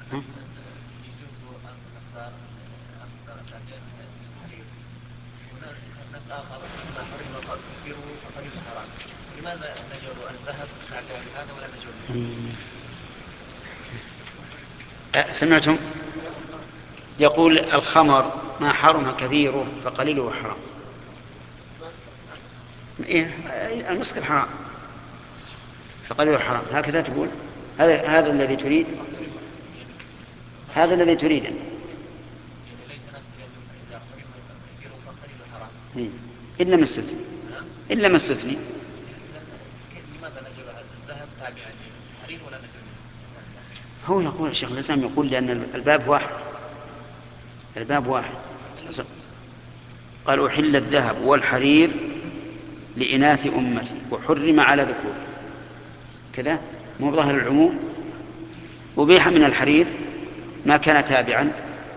ها؟ يجوز أن نختار أساسا الحرير، ناس آخر إذا حرم كثيره فقليل حرام. لماذا نجعل الذهب تابعا لهذا ولا نجعل سمعتم؟ يقول الخمر ما حرم كثيره فقليله حرام. إيه؟ المسكر حرام فقليله حرام، هكذا تقول؟ هذا الذي تريد، هذا الذي تريد أنت. يعني ليس نفس إذا حرم كثيره فقليل حرام. إيه؟ إلا ما استثني، إلا ما استثني. لماذا نجعل الذهب تابعا للحرير ولا نجعل هو يقول الشيخ الإسلام يقول لأن الباب واحد، الباب واحد. قال أحل الذهب والحرير لإناث أمتي وحرم على ذكور، كذا مو ظاهر العموم. أبيح من الحرير ما كان تابعا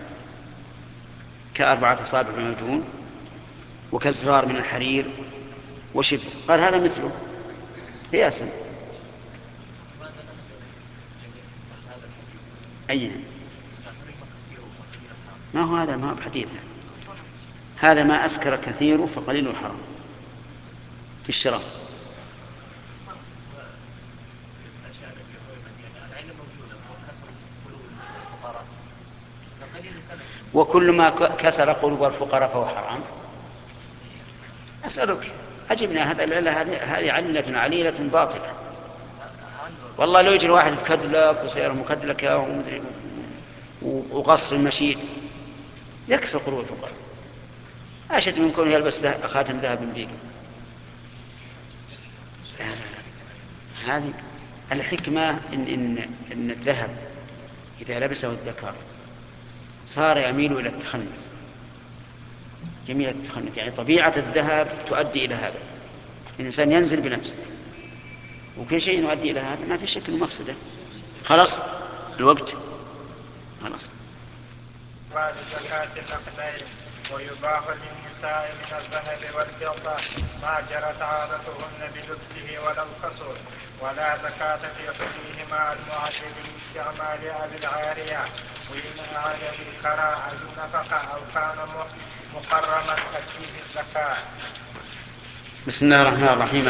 كأربعة أصابع من الجنون، وكالزرار من الحرير وشبه، قال هذا مثله قياسا. لماذا لا نجعل جميع تحت هذا الحديث؟ أي إذا حرم كثيره فقليل حرام. ما هو هذا، ما هو بحديث، هذا ما أسكر كثيره فقليل حرام في الشراب. الأشياء التي حرمت يعني العلم موجودة وكسر قلوب الفقراء فقليل كذا. وكل ما كسر قلوب الفقراء فهو حرام. أسألك أجبنا هذا العلة، هذه علة عليلة باطلة. والله لو يجي الواحد بكدلك وسيارة مكدلكة ومدري وقصر المشيد يكسر قلوب الفقراء أشد من كونه يلبس خاتم ذهب بيده. لا لا لا، هذه الحكمة إن الذهب إذا لبسه الذكر صار يميل إلى التخنث، جميل التخنث، يعني طبيعة الذهب تؤدي إلى هذا، الإنسان ينزل بنفسه، وكل شيء يؤدي إلى هذا ما في شك إنه مفسدة. خلاص الوقت خلاص. بعد زكاة النقدين. ويباح للنساء من الذهب والفضة ما جرت عادتهن بلبسه ولو كسر، ولا زكاة في حليهما المعدل لاستعمال أبي العارية، وإن أعاد بالكراء النفقة أو كان محرما ففيه الزكاة. بسم الله الرحمن الرحيم.